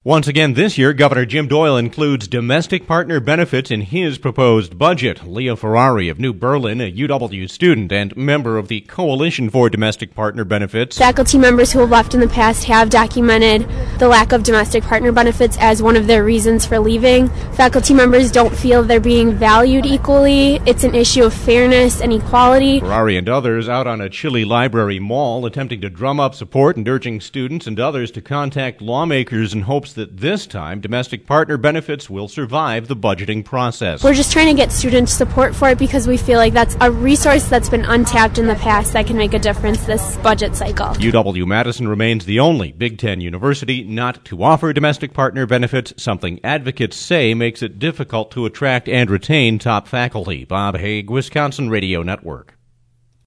Once again this year, Governor Jim Doyle includes domestic partner benefits in his proposed budget. Leah Ferrari of New Berlin, a UW student and member of the Coalition for Domestic Partner Benefits. Faculty members who have left in the past have documented the lack of domestic partner benefits as one of their reasons for leaving. Faculty members don't feel they're being valued equally. It's an issue of fairness and equality. Ferrari and others out on a chilly library mall attempting to drum up support and urging students and others to contact lawmakers in hopes that this time domestic partner benefits will survive the budgeting process. We're just trying to get student support for it because we feel like that's a resource that's been untapped in the past that can make a difference this budget cycle. UW-Madison remains the only Big Ten university not to offer domestic partner benefits, something advocates say makes it difficult to attract and retain top faculty. Bob Haig, Wisconsin Radio Network.